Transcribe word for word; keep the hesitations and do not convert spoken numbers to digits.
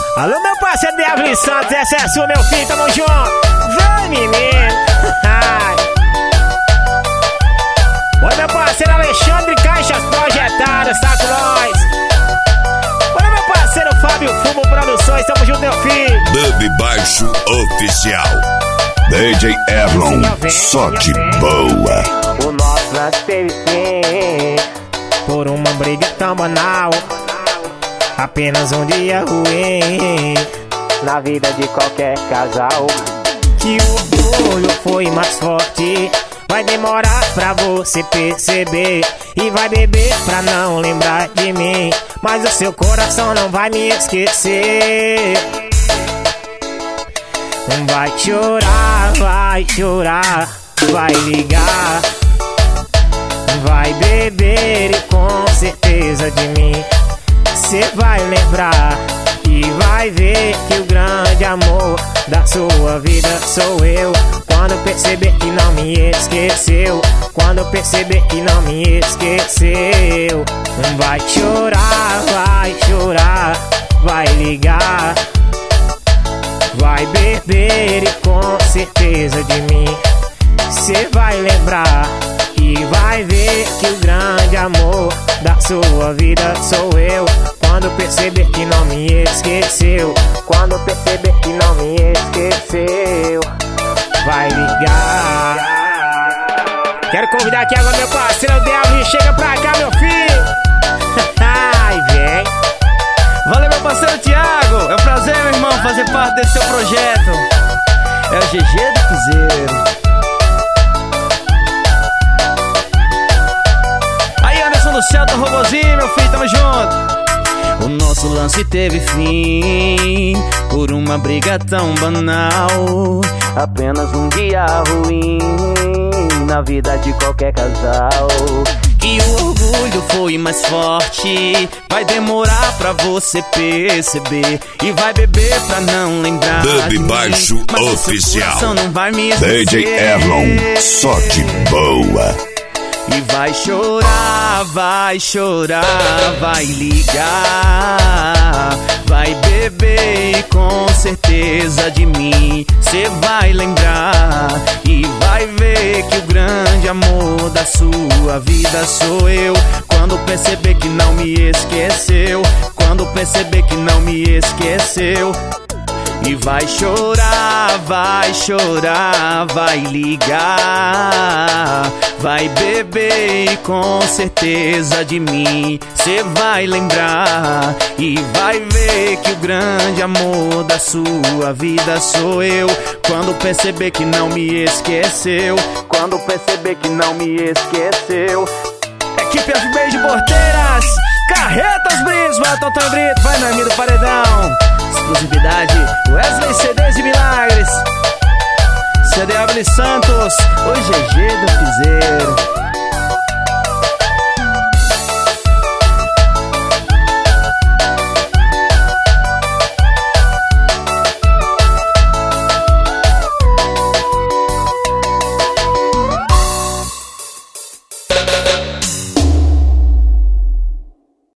Alô, meu parceiro D W Santos, essa é a sua, meu filho, tamo junto. Vem, menino. Oi, meu parceiro Alexandre Caixas Projetadas, tá com nós. Oi, meu parceiro Fábio Fumo Produções, tamo junto, meu filho. Dub Baixo Oficial. D J Erlon, só de boa. O nosso lance teve fim por uma briga tão banal. Apenas um dia ruim na vida de qualquer casal. Que o orgulho foi mais forte. Vai demorar pra você perceber e vai beber pra não lembrar de mim, mas o seu coração não vai me esquecer. Vai chorar, vai chorar, vai ligar, vai beber e com certeza de mim cê vai lembrar e vai ver que o grande amor da sua vida sou eu. Quando perceber que não me esqueceu, quando perceber que não me esqueceu. Vai chorar, vai chorar, vai ligar, vai beber e com certeza de mim cê vai lembrar e vai ver que o grande amor da sua vida sou eu. Quando perceber que não me esqueceu, quando perceber que não me esqueceu, vai ligar. Quero convidar aqui agora meu parceiro D W, chega pra cá, meu filho. Ai, vem. Valeu, meu parceiro Thiago. É um prazer, meu irmão, fazer parte desse seu projeto. É o G G do Piseiro. Aí, Anderson do Celta, Robozinho, meu filho, tamo junto. O nosso lance teve fim por uma briga tão banal. Apenas um dia ruim na vida de qualquer casal. Que o orgulho foi mais forte. Vai demorar pra você perceber e vai beber pra não lembrar. Dub Baixo Oficial. Não vai me D J Erlon, só de boa. E vai chorar, vai chorar, vai ligar, vai beber e com certeza de mim cê vai lembrar e vai ver que o grande amor da sua vida sou eu. Quando perceber que não me esqueceu, quando perceber que não me esqueceu. E vai chorar, vai chorar, vai ligar, vai beber e com certeza de mim cê vai lembrar e vai ver que o grande amor da sua vida sou eu. Quando perceber que não me esqueceu, quando perceber que não me esqueceu. Equipe F B de Porteiras, Carretas Brito, vai Totão Brito, vai meu amigo do Paredão. Exclusividade Wesley C Ds e Milagres, C D W Santos, o G G do Piseiro.